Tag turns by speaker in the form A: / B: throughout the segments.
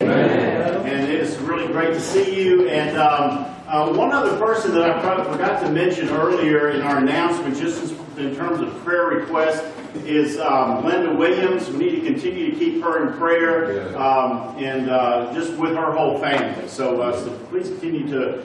A: Amen. And it is really great to see you. And one other person that I probably forgot to mention earlier in our announcement, just in terms of prayer requests, is Linda Williams. We need to continue to keep her in prayer, and just with her whole family. So please continue to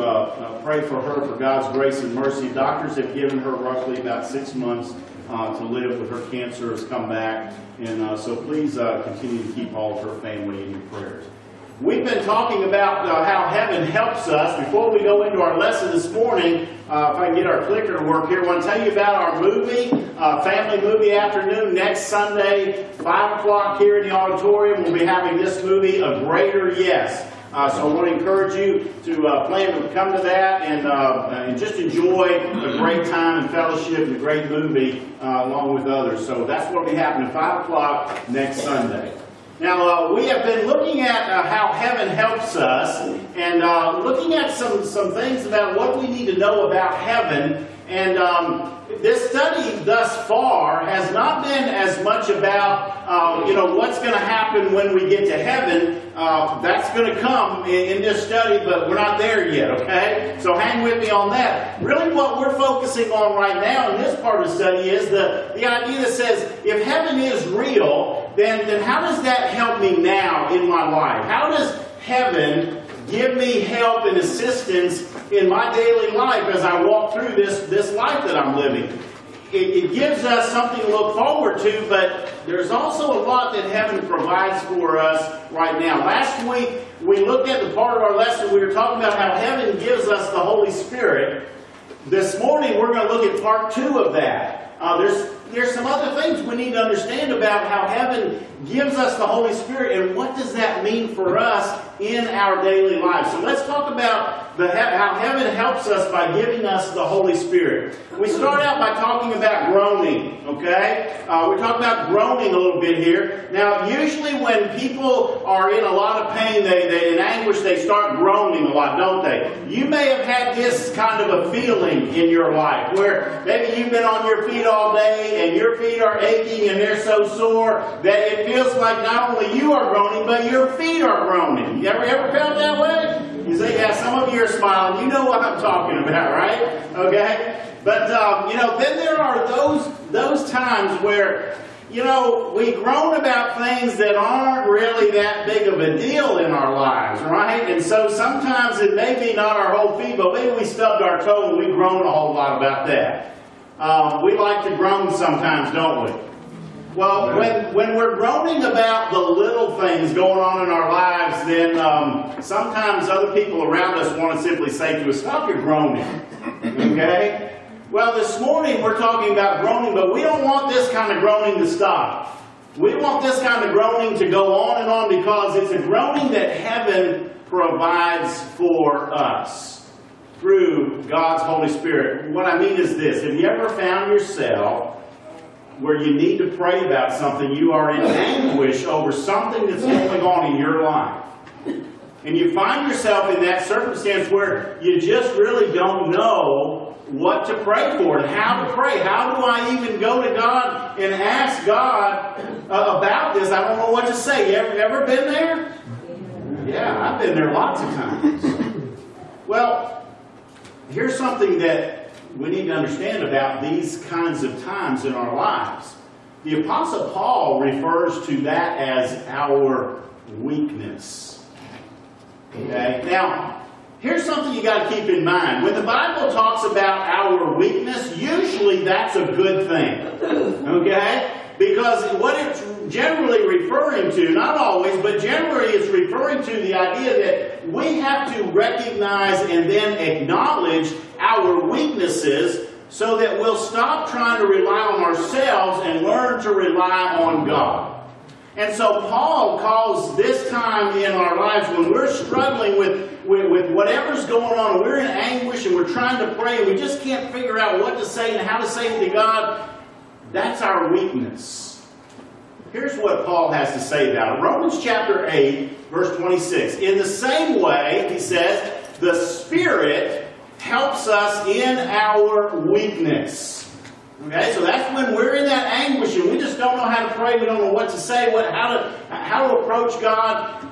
A: pray for her for God's grace and mercy. Doctors have given her roughly about 6 months to live, with her cancer has come back. And so please continue to keep all of her family in your prayers. We've been talking about how heaven helps us. Before we go into our lesson this morning, if I can get our clicker to work here, I want to tell you about our movie, Family Movie Afternoon, next Sunday, 5 o'clock here in the auditorium. We'll be having this movie, A Greater Yes. So I want to encourage you to plan to come to that and just enjoy a great time and fellowship and a great movie along with others. So that's what will be happening at 5 o'clock next Sunday. Now, we have been looking at how heaven helps us, and looking at some things about what we need to know about heaven. And this study thus far has not been as much about, what's going to happen when we get to heaven. That's going to come in this study, but we're not there yet, okay? So hang with me on that. Really what we're focusing on right now in this part of the study is the idea that says, if heaven is real, then how does that help me now in my life? How does heaven give me help and assistance in my daily life as I walk through this life that I'm living? It gives us something to look forward to, but there's also a lot that heaven provides for us right now. Last week, we looked at the part of our lesson, we were talking about how heaven gives us the Holy Spirit. This morning, we're going to look at part 2 of that. There's some other things we need to understand about how heaven gives us the Holy Spirit and what does that mean for us in our daily life. So let's talk about how heaven helps us by giving us the Holy Spirit. We start out by talking about groaning, okay? We're talking about groaning a little bit here. Now, usually when people are in a lot of pain, they in anguish, they start groaning a lot, don't they? You may have had this kind of a feeling in your life where maybe you've been on your feet all day and your feet are aching and they're so sore that it feels like not only you are groaning, but your feet are groaning. You ever felt that way? You say, yeah, some of you are smiling. You know what I'm talking about, right? Okay? But, then there are those times where, we groan about things that aren't really that big of a deal in our lives, right? And so sometimes it may be not our whole feet, but maybe we stubbed our toe and we groan a whole lot about that. We like to groan sometimes, don't we? Well, when we're groaning about the little things going on in our lives, then sometimes other people around us want to simply say to us, stop your groaning, okay? Well, this morning we're talking about groaning, but we don't want this kind of groaning to stop. We want this kind of groaning to go on and on because it's a groaning that heaven provides for us through God's Holy Spirit. What I mean is this. Have you ever found yourself where you need to pray about something, you are in anguish over something that's going on in your life? And you find yourself in that circumstance where you just really don't know what to pray for and how to pray. How do I even go to God and ask God about this? I don't know what to say. You ever been there? Yeah, I've been there lots of times. Well, here's something that we need to understand about these kinds of times in our lives. The Apostle Paul refers to that as our weakness. Okay? Now, here's something you got to keep in mind. When the Bible talks about our weakness, usually that's a good thing. Okay? Because what it's generally referring to, not always, but generally it's referring to the idea that we have to recognize and then acknowledge our weaknesses so that we'll stop trying to rely on ourselves and learn to rely on God. And so Paul calls this time in our lives when we're struggling with whatever's going on, and we're in anguish and we're trying to pray and we just can't figure out what to say and how to say it to God, that's our weakness. Here's what Paul has to say about it. Romans chapter 8, verse 26. In the same way, he says, the Spirit helps us in our weakness. Okay, so that's when we're in that anguish and we just don't know how to pray, we don't know what to say, how to approach God.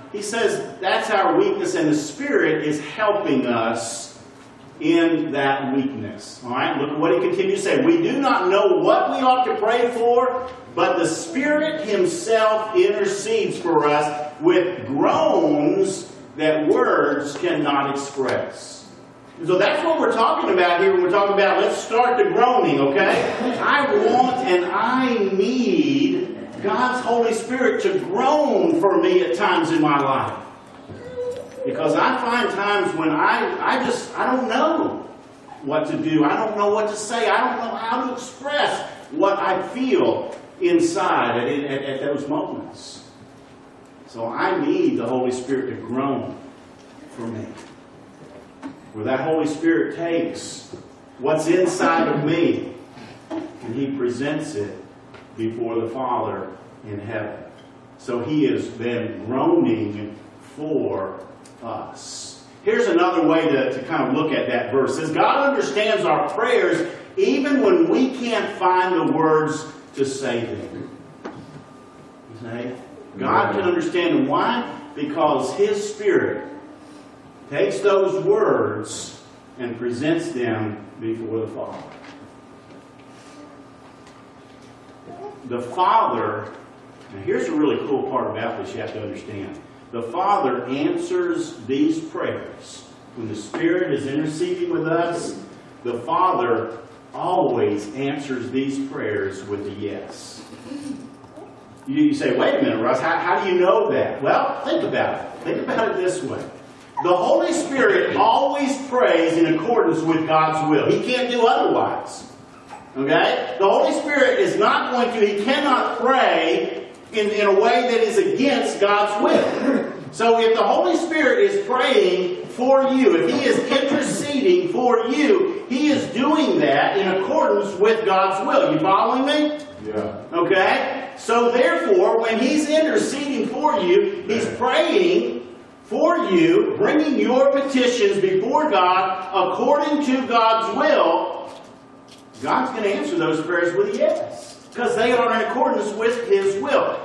A: he says that's our weakness, and the Spirit is helping us in that weakness. All right, look at what he continues to say. We do not know what we ought to pray for, but the Spirit himself intercedes for us with groans that words cannot express. So that's what we're talking about here when we're talking about let's start the groaning, okay? I want and I need God's Holy Spirit to groan for me at times in my life. Because I find times when I don't know what to do. I don't know what to say. I don't know how to express what I feel inside at those moments. So I need the Holy Spirit to groan for me. Where that Holy Spirit takes what's inside of me and He presents it before the Father in heaven. So He has been groaning for us. Here's another way to kind of look at that verse. It says, God understands our prayers even when we can't find the words to say them. You see? God can understand them. Why? Because His Spirit takes those words and presents them before the Father. The Father, now here's a really cool part about this you have to understand. The Father answers these prayers. When the Spirit is interceding with us, the Father always answers these prayers with a yes. You say, wait a minute, Russ, how do you know that? Well, think about it. Think about it this way. The Holy Spirit always prays in accordance with God's will. He can't do otherwise. Okay? The Holy Spirit is not going to, He cannot pray in a way that is against God's will. So if the Holy Spirit is praying for you, if He is interceding for you, He is doing that in accordance with God's will. You following me?
B: Yeah.
A: Okay? So therefore, when He's interceding for you, He's praying for you, bringing your petitions before God according to God's will. God's going to answer those prayers with a yes, because they are in accordance with His will.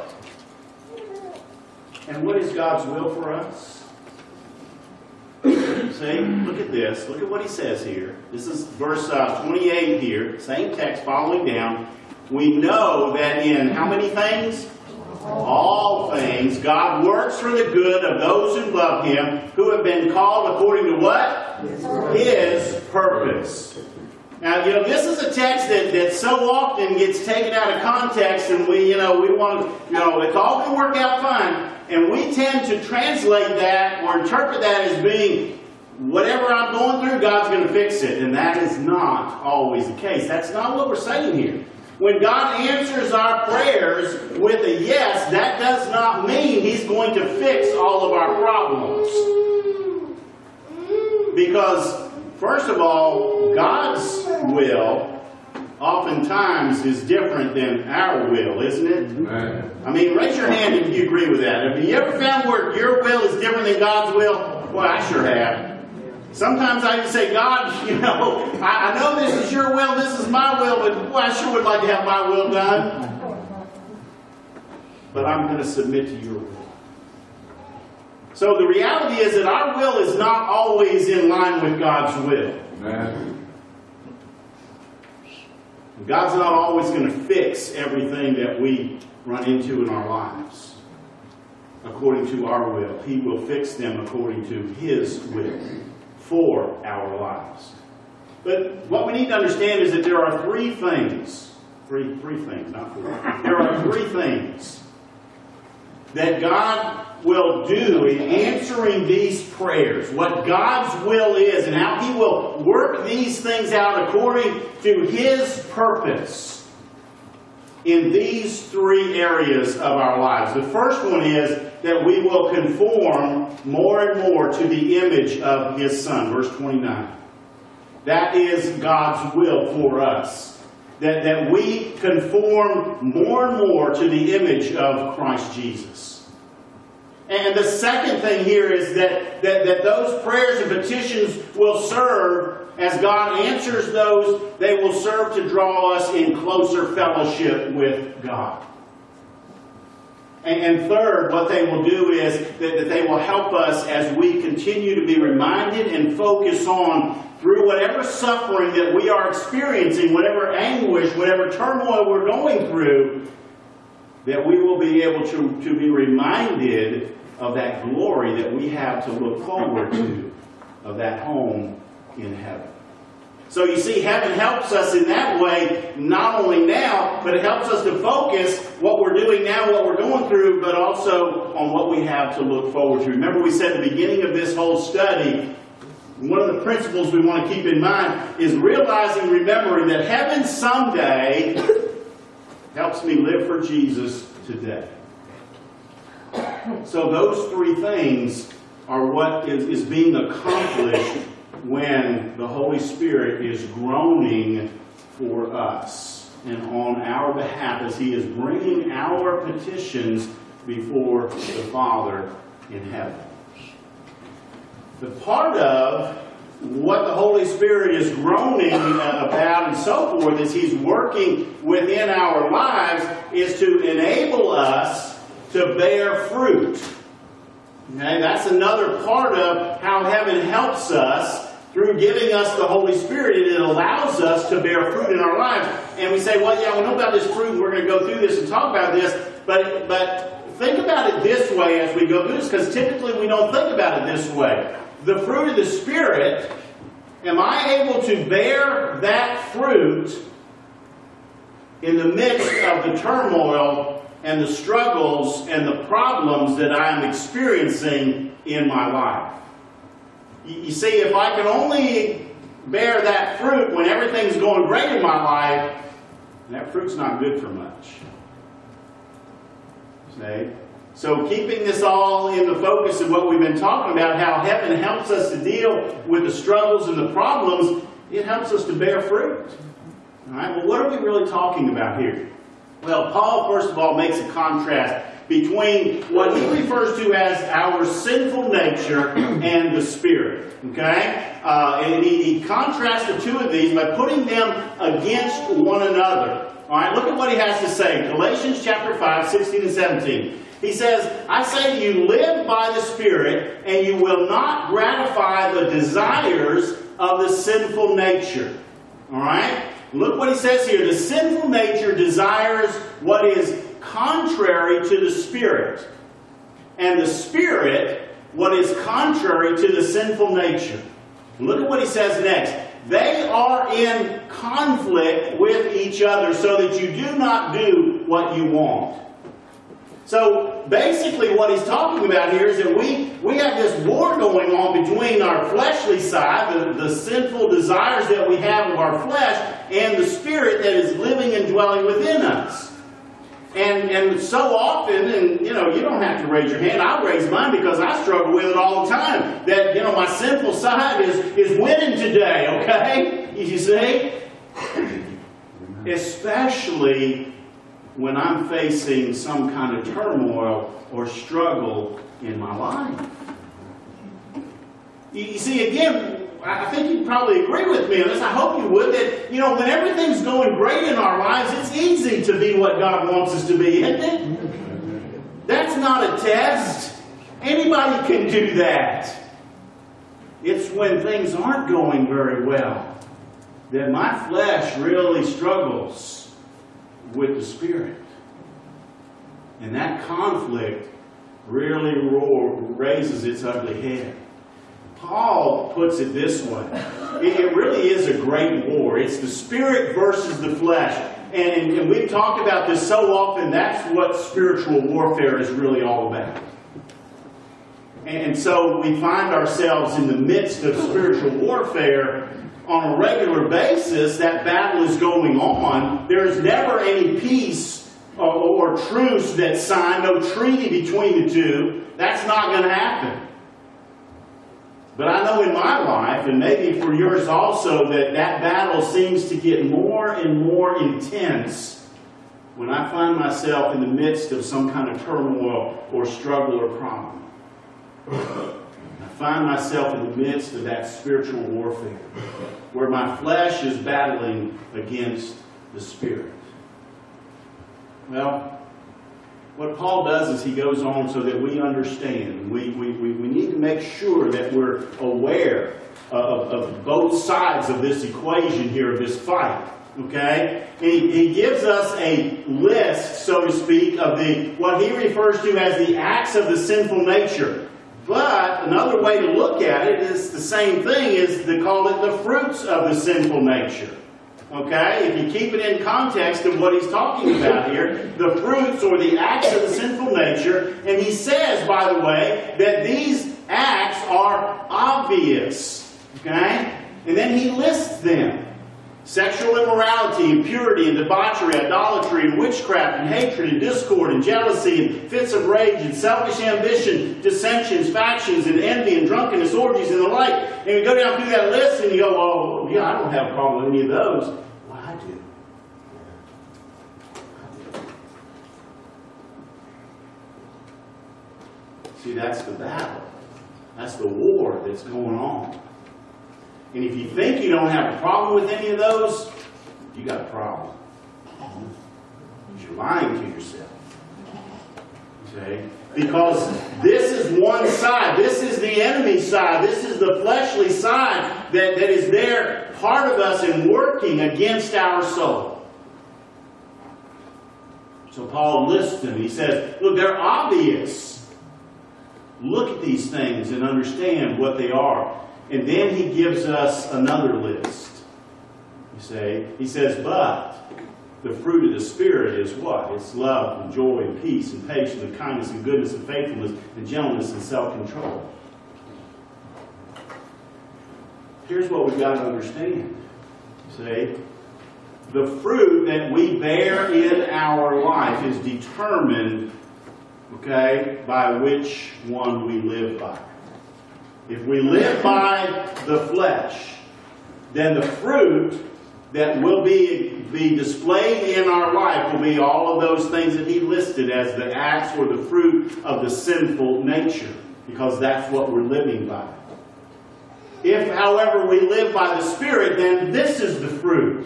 A: And what is God's will for us? See, look at this. Look at what He says here. This is verse 28 here, same text following down. We know that in how many things? All things, God works for the good of those who love Him, who have been called according to what? His purpose. Now, this is a text that so often gets taken out of context, and we want to, it's all going to work out fine, and we tend to translate that or interpret that as being whatever I'm going through, God's going to fix it, and that is not always the case. That's not what we're saying here. When God answers our prayers with a yes, that does not mean He's going to fix all of our problems. Because, first of all, God's will oftentimes is different than our will, isn't it?
B: Amen. I
A: mean, raise your hand if you agree with that. Have you ever found where your will is different than God's will? Well, I sure have. Sometimes I can say, God, I know this is your will, this is my will, but boy, I sure would like to have my will done. But I'm going to submit to your will. So the reality is that our will is not always in line with God's will.
B: Amen.
A: God's not always going to fix everything that we run into in our lives according to our will. He will fix them according to His will for our lives. But what we need to understand is that there are three things, three things, not four. There are three things that God will do in answering these prayers. What God's will is and how He will work these things out according to His purpose in these three areas of our lives. The first one is that we will conform more and more to the image of His Son. Verse 29. That is God's will for us. That we conform more and more to the image of Christ Jesus. And the second thing here is that those prayers and petitions will serve, as God answers those, they will serve to draw us in closer fellowship with God. And third, what they will do is that they will help us as we continue to be reminded and focus on, through whatever suffering that we are experiencing, whatever anguish, whatever turmoil we're going through, that we will be able to be reminded of that glory that we have to look forward to, of that home in heaven. So you see, heaven helps us in that way, not only now, but it helps us to focus what we're doing now, what we're going through, but also on what we have to look forward to. Remember, we said at the beginning of this whole study, one of the principles we want to keep in mind is realizing, remembering that heaven someday helps me live for Jesus today. So those three things are what is being accomplished when the Holy Spirit is groaning for us and on our behalf as He is bringing our petitions before the Father in heaven. The part of what the Holy Spirit is groaning about and so forth as He's working within our lives is to enable us to bear fruit. Okay, that's another part of how heaven helps us through giving us the Holy Spirit. It allows us to bear fruit in our lives. And we say, well, yeah, we know about this fruit, and we're going to go through this and talk about this, but think about it this way as we go through this, because typically we don't think about it this way. The fruit of the Spirit, am I able to bear that fruit in the midst of the turmoil and the struggles and the problems that I am experiencing in my life? You see, if I can only bear that fruit when everything's going great in my life, that fruit's not good for much. See? So keeping this all in the focus of what we've been talking about, how heaven helps us to deal with the struggles and the problems, it helps us to bear fruit. All right, well, what are we really talking about here? Well, Paul, first of all, makes a contrast between what he refers to as our sinful nature and the Spirit. Okay? And he contrasts the two of these by putting them against one another. All right, look at what he has to say. Galatians chapter 5, 16 and 17. He says, I say to you, live by the Spirit, and you will not gratify the desires of the sinful nature. All right? Look what he says here. The sinful nature desires what is contrary to the Spirit, and the Spirit what is contrary to the sinful nature. Look at what he says next. They are in conflict with each other so that you do not do what you want. So basically what he's talking about here is that we have this war going on between our fleshly side, the sinful desires that we have of our flesh, and the Spirit that is living and dwelling within us. And so often, and you don't have to raise your hand, I raise mine because I struggle with it all the time. That, my sinful side is winning today, okay? You see? Especially when I'm facing some kind of turmoil or struggle in my life. You see, again, I think you'd probably agree with me on this. I hope you would. That, when everything's going great in our lives, it's easy to be what God wants us to be, isn't it? That's not a test. Anybody can do that. It's when things aren't going very well that my flesh really struggles with the Spirit. And that conflict really raises its ugly head. Paul puts it this way. It really is a great war. It's the Spirit versus the flesh. And we've talked about this so often. That's what spiritual warfare is really all about. And so we find ourselves in the midst of spiritual warfare on a regular basis. That battle is going on. There's never any peace or truce that's signed, no treaty between the two. That's not going to happen. But I know in my life, and maybe for yours also, that battle seems to get more and more intense when I find myself in the midst of some kind of turmoil or struggle or problem. I find myself in the midst of that spiritual warfare, where my flesh is battling against the Spirit. Well, what Paul does is he goes on so that we understand. We need to make sure that we're aware of both sides of this equation here, of this fight. Okay? And he gives us a list, so to speak, of what he refers to as the acts of the sinful nature. But another way to look at it is the same thing, is to call it the fruits of the sinful nature. Okay? If you keep it in context of what he's talking about here, the fruits or the acts of the sinful nature, and he says, by the way, that these acts are obvious. Okay? And then he lists them. Sexual immorality, impurity, and debauchery, idolatry, and witchcraft, and hatred, and discord, and jealousy, and fits of rage, and selfish ambition, dissensions, factions, and envy, and drunkenness, orgies, and the like. And you go down through that list, and you go, well, yeah, I don't have a problem with any of those. Well, I do. See, that's the battle. That's the war that's going on. And if you think you don't have a problem with any of those, you got a problem. Because you're lying to yourself. Okay? Because this is one side. This is the enemy side. This is the fleshly side that is there, part of us, and working against our soul. So Paul lists them. He says, look, they're obvious. Look at these things and understand what they are. And then he gives us another list. He says, but the fruit of the Spirit is what? It's love and joy and peace and patience and kindness and goodness and faithfulness and gentleness and self-control. Here's what we've got to understand. See? The fruit that we bear in our life is determined, okay, by which one we live by. If we live by the flesh, then the fruit that will be displayed in our life will be all of those things that he listed as the acts or the fruit of the sinful nature, because that's what we're living by. If, however, we live by the Spirit, then this is the fruit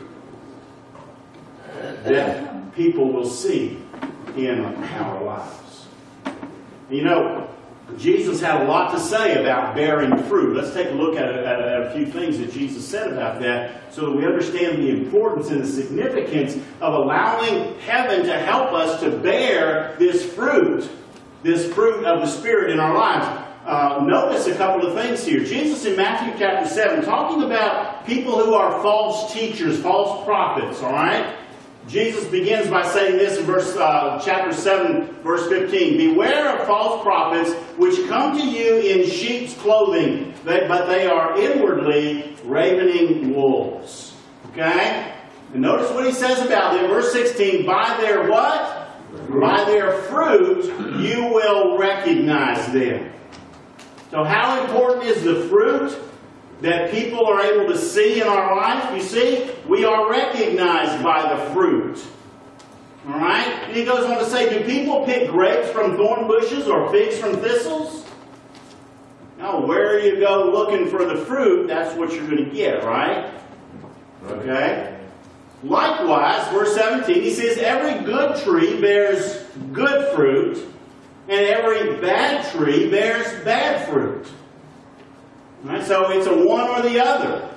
A: that people will see in our lives. You know, Jesus had a lot to say about bearing fruit. Let's take a look at a few things that Jesus said about that so that we understand the importance and the significance of allowing heaven to help us to bear this fruit of the Spirit in our lives. Notice a couple of things here. Jesus in Matthew chapter 7, talking about people who are false teachers, false prophets, all right? Jesus begins by saying this in chapter 7, verse 15. Beware of false prophets which come to you in sheep's clothing, but they are inwardly ravening wolves. Okay? And notice what he says about them. Verse 16, by their what? By their fruit you will recognize them. So how important is the fruit that people are able to see in our life? You see, we are recognized by the fruit. Alright? And he goes on to say, do people pick grapes from thorn bushes or figs from thistles? No, where you go looking for the fruit, that's what you're going to get, right? Okay? Likewise, verse 17, he says, every good tree bears good fruit, and every bad tree bears bad fruit. Right, so it's a one or the other.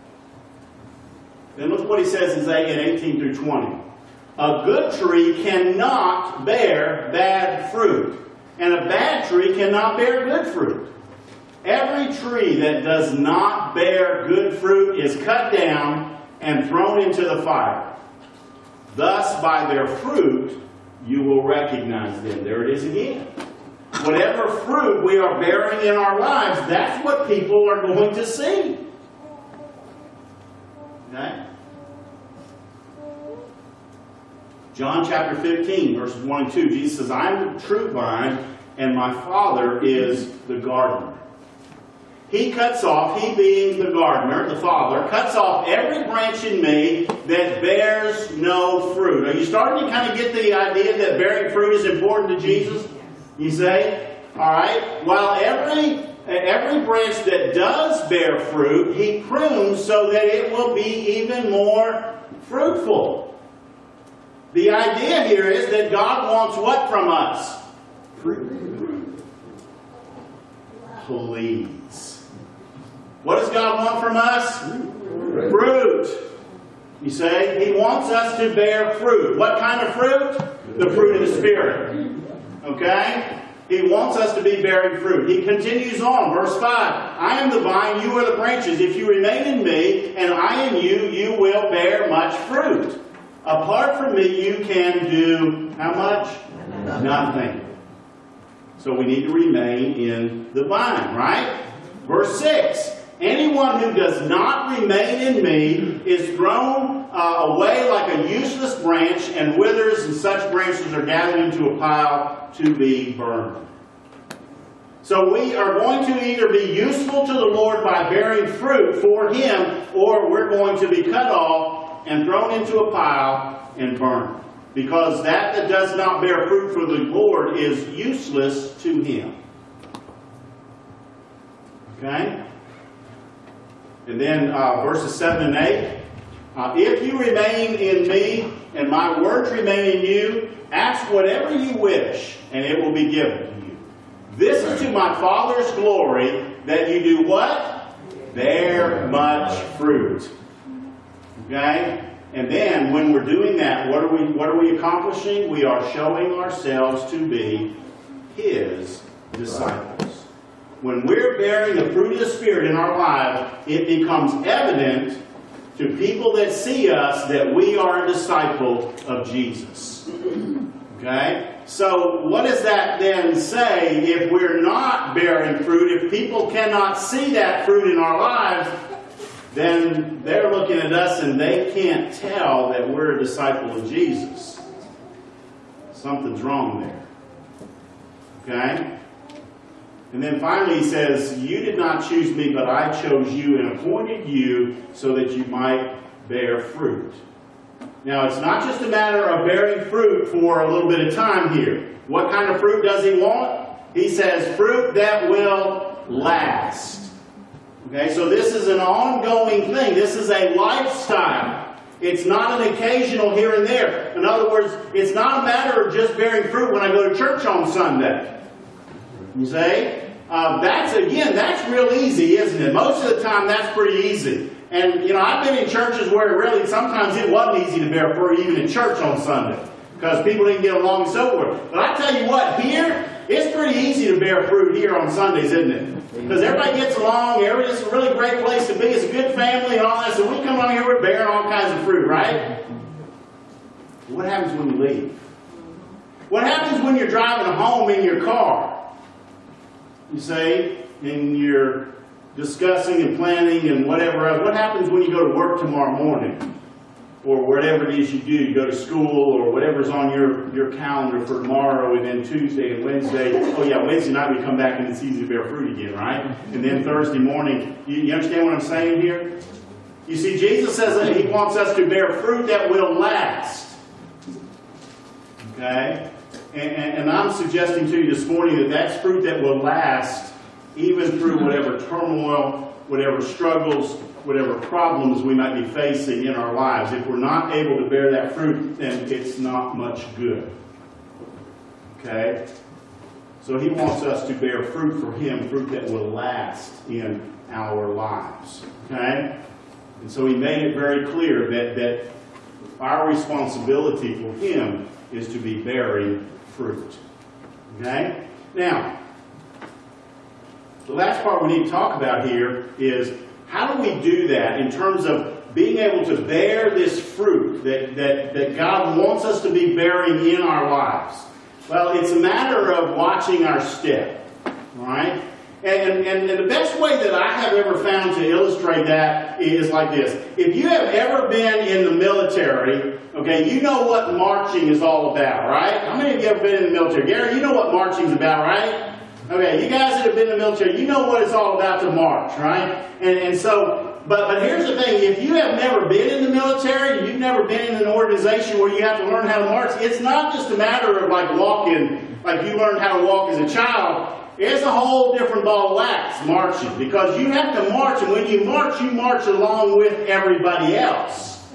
A: Then look what he says in 18 through 20. A good tree cannot bear bad fruit, and a bad tree cannot bear good fruit. Every tree that does not bear good fruit is cut down and thrown into the fire. Thus, by their fruit, you will recognize them. There it is again. Whatever fruit we are bearing in our lives, that's what people are going to see. Okay? John chapter 15, verses 1 and 2, Jesus says, I am the true vine, and my Father is the gardener. He cuts off, he being the gardener, the Father, cuts off every branch in me that bears no fruit. Are you starting to kind of get the idea that bearing fruit is important to Jesus? You say? Alright. While every branch that does bear fruit, he prunes so that it will be even more fruitful. The idea here is that God wants what from us?
B: Fruit.
A: Please. What does God want from us?
B: Fruit.
A: Fruit. You say, He wants us to bear fruit. What kind of fruit? The fruit of the Spirit. Okay? He wants us to be bearing fruit. He continues on, verse 5. I am the vine, you are the branches. If you remain in me, and I in you, you will bear much fruit. Apart from me, you can do how much? Nothing. So we need to remain in the vine, right? Verse 6. Anyone who does not remain in me is thrown away like a useless branch and withers, and such branches are gathered into a pile to be burned. So we are going to either be useful to the Lord by bearing fruit for Him, or we're going to be cut off and thrown into a pile and burned. Because that does not bear fruit for the Lord is useless to Him. Okay? And then verses 7 and 8. If you remain in me, and my words remain in you, ask whatever you wish, and it will be given to you. This is to my Father's glory, that you do what? Bear much fruit. Okay? And then, when we're doing that, what are we accomplishing? We are showing ourselves to be His disciples. When we're bearing the fruit of the Spirit in our lives, it becomes evident to people that see us that we are a disciple of Jesus. Okay? So, what does that then say if we're not bearing fruit? If people cannot see that fruit in our lives, then they're looking at us and they can't tell that we're a disciple of Jesus. Something's wrong there. Okay? And then finally he says, you did not choose me, but I chose you and appointed you so that you might bear fruit. Now, it's not just a matter of bearing fruit for a little bit of time here. What kind of fruit does he want? He says, fruit that will last. Okay, so this is an ongoing thing. This is a lifestyle. It's not an occasional here and there. In other words, it's not a matter of just bearing fruit when I go to church on Sunday. You say? That's real easy, isn't it? Most of the time, that's pretty easy. And, I've been in churches where really sometimes it wasn't easy to bear fruit even in church on Sunday. Because people didn't get along and so forth. But I tell you what, here, it's pretty easy to bear fruit here on Sundays, isn't it? Because everybody gets along, it's a really great place to be, it's a good family and all that. So we come on here, we're bearing all kinds of fruit, right? What happens when you leave? What happens when you're driving home in your car? You say, and you're discussing and planning and whatever else. What happens when you go to work tomorrow morning? Or whatever it is you do, you go to school or whatever's on your calendar for tomorrow, and then Tuesday and Wednesday. Oh yeah, Wednesday night we come back and it's easy to bear fruit again, right? And then Thursday morning, you understand what I'm saying here? You see, Jesus says that He wants us to bear fruit that will last. Okay? And I'm suggesting to you this morning that that's fruit that will last even through whatever turmoil, whatever struggles, whatever problems we might be facing in our lives. If we're not able to bear that fruit, then it's not much good. Okay? So He wants us to bear fruit for Him, fruit that will last in our lives. Okay? And so He made it very clear that our responsibility for Him is to be bearing fruit. Okay? Now, the last part we need to talk about here is how do we do that in terms of being able to bear this fruit that God wants us to be bearing in our lives? Well, it's a matter of watching our step. Right? And the best way that I have ever found to illustrate that is like this. If you have ever been in the military, okay, you know what marching is all about, right? How many of you have been in the military? Gary, you know what marching is about, right? Okay, you guys that have been in the military, you know what it's all about to march, right? And so, but here's the thing, if you have never been in the military, you've never been in an organization where you have to learn how to march, it's not just a matter of like walking, like you learned how to walk as a child. It's a whole different ball of wax, marching, because you have to march, and when you march along with everybody else.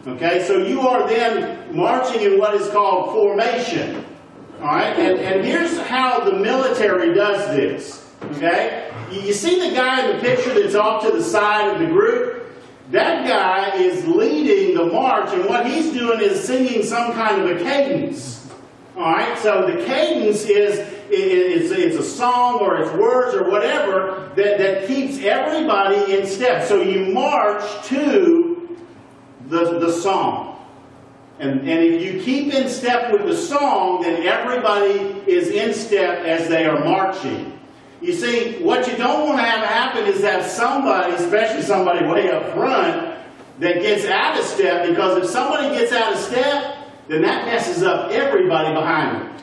A: Okay, so you are then marching in what is called formation. All right, and here's how the military does this. Okay, you see the guy in the picture that's off to the side of the group? That guy is leading the march, and what he's doing is singing some kind of a cadence. All right, so the cadence is it's a song or it's words or whatever that keeps everybody in step. So you march to the song. And if you keep in step with the song, then everybody is in step as they are marching. You see, what you don't want to have happen is that somebody, especially somebody way up front, that gets out of step, because if somebody gets out of step, then that messes up everybody behind them.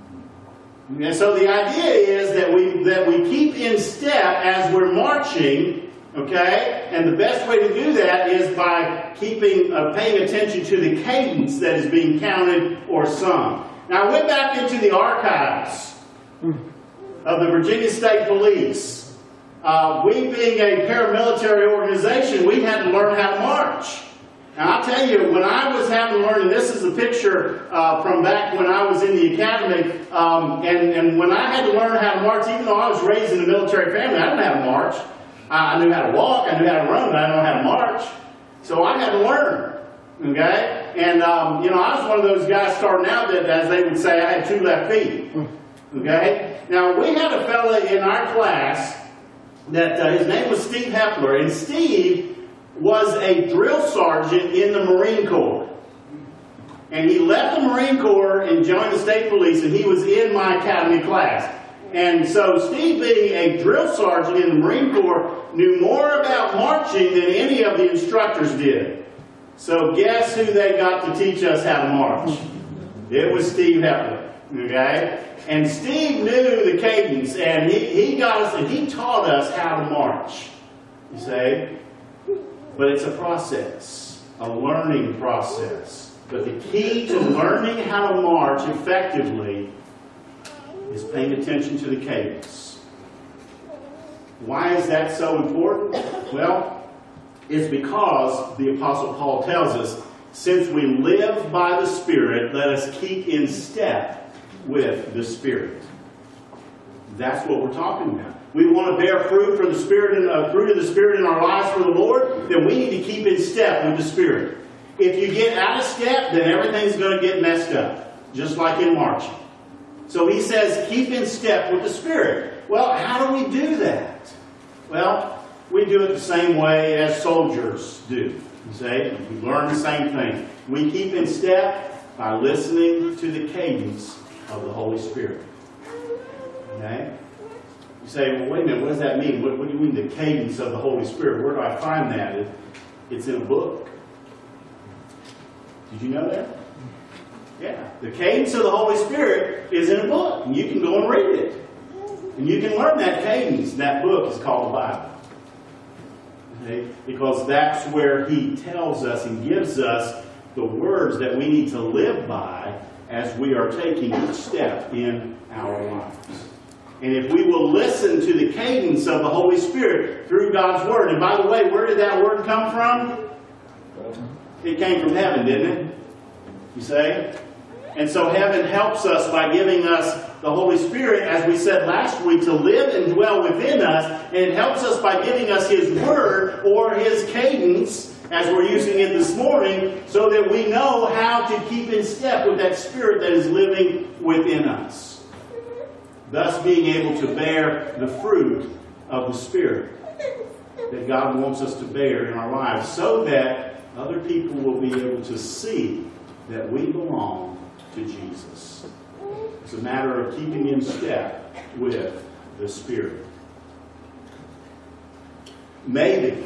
A: And so the idea is that we keep in step as we're marching, okay? And the best way to do that is by paying attention to the cadence that is being counted or sung. Now, I went back into the archives of the Virginia State Police. We being a paramilitary organization, we had to learn how to march. Now, I'll tell you, when I was having to learn, and this is a picture from back when I was in the academy, and when I had to learn how to march, even though I was raised in a military family, I didn't know how to march. I knew how to walk, I knew how to run, but I didn't know how to march. So I had to learn, okay? And, I was one of those guys starting out that, as they would say, I had 2 left feet, okay? Now, we had a fella in our class that his name was Steve Hepler, and Steve was a drill sergeant in the Marine Corps. And he left the Marine Corps and joined the state police, and he was in my academy class. And so Steve, being a drill sergeant in the Marine Corps, knew more about marching than any of the instructors did. So guess who they got to teach us how to march? It was Steve Hepler, okay? And Steve knew the cadence, and he got us, and he taught us how to march, you see? But it's a process, a learning process. But the key to learning how to march effectively is paying attention to the cadence. Why is that so important? Well, it's because the Apostle Paul tells us, since we live by the Spirit, let us keep in step with the Spirit. That's what we're talking about. We want to bear fruit for the Spirit and fruit of the Spirit in our lives for the Lord, then we need to keep in step with the Spirit. If you get out of step, then everything's going to get messed up, just like in marching. So he says, keep in step with the Spirit. Well, how do we do that? Well, we do it the same way as soldiers do. You see, we learn the same thing. We keep in step by listening to the cadence of the Holy Spirit. Okay? You say, well, wait a minute, what does that mean? What do you mean the cadence of the Holy Spirit? Where do I find that? It's in a book. Did you know that? Yeah. The cadence of the Holy Spirit is in a book. And you can go and read it. And you can learn that cadence. That book is called the Bible. Okay? Because that's where He tells us and gives us the words that we need to live by as we are taking a step in our lives. And if we will listen to the cadence of the Holy Spirit through God's Word, and by the way, where did that Word come from? It came from heaven, didn't it? You say? And so heaven helps us by giving us the Holy Spirit, as we said last week, to live and dwell within us. And it helps us by giving us His Word or His cadence, as we're using it this morning, so that we know how to keep in step with that Spirit that is living within us. Thus being able to bear the fruit of the Spirit that God wants us to bear in our lives, so that other people will be able to see that we belong to Jesus. It's a matter of keeping in step with the Spirit. Maybe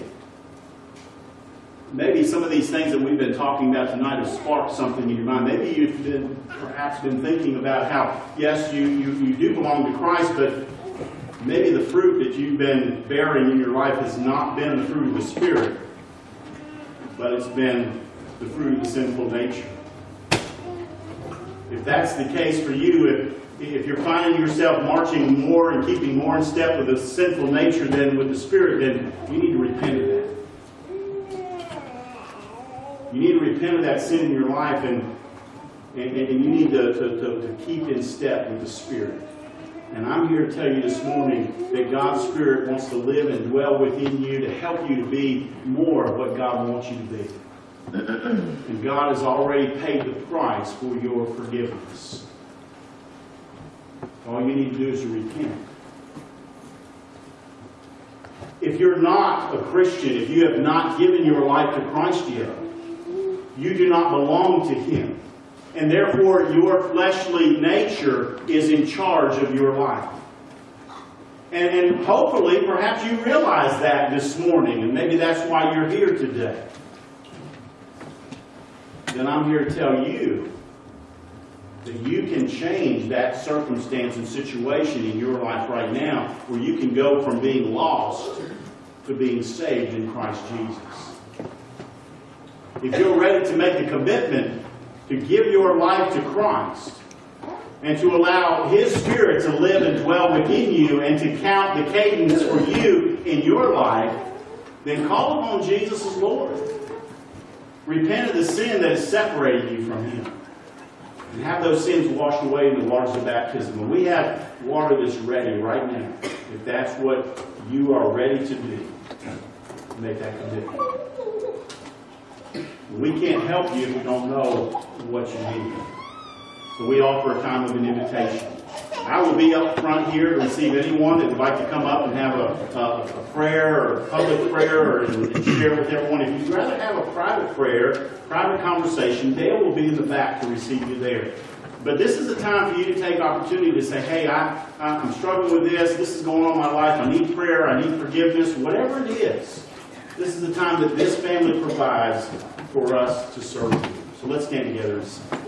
A: some of these things that we've been talking about tonight have sparked something in your mind. Maybe you've perhaps been thinking about how, yes, you do belong to Christ, but maybe the fruit that you've been bearing in your life has not been the fruit of the Spirit, but it's been the fruit of the sinful nature. If that's the case for you, if you're finding yourself marching more and keeping more in step with the sinful nature than with the Spirit, then you need to repent of that. You need to repent of that sin in your life, and you need to keep in step with the Spirit. And I'm here to tell you this morning that God's Spirit wants to live and dwell within you to help you to be more of what God wants you to be. And God has already paid the price for your forgiveness. All you need to do is to repent. If you're not a Christian, if you have not given your life to Christ yet, you do not belong to Him. And therefore, your fleshly nature is in charge of your life. And hopefully, perhaps you realize that this morning, and maybe that's why you're here today. Then I'm here to tell you that you can change that circumstance and situation in your life right now, where you can go from being lost to being saved in Christ Jesus. If you're ready to make a commitment to give your life to Christ and to allow His Spirit to live and dwell within you and to count the cadence for you in your life, then call upon Jesus as Lord. Repent of the sin that has separated you from Him. And have those sins washed away in the waters of baptism. And we have water that's ready right now. If that's what you are ready to do, make that commitment. We can't help you if you don't know what you need. So we offer a time of an invitation. I will be up front here to receive anyone that would like to come up and have a prayer or a public prayer and share with everyone. If you'd rather have a private prayer, private conversation, Dale will be in the back to receive you there. But this is a time for you to take opportunity to say, hey, I'm struggling with this. This is going on in my life. I need prayer. I need forgiveness. Whatever it is, this is the time that this family provides for us to serve you. So let's stand together and sing.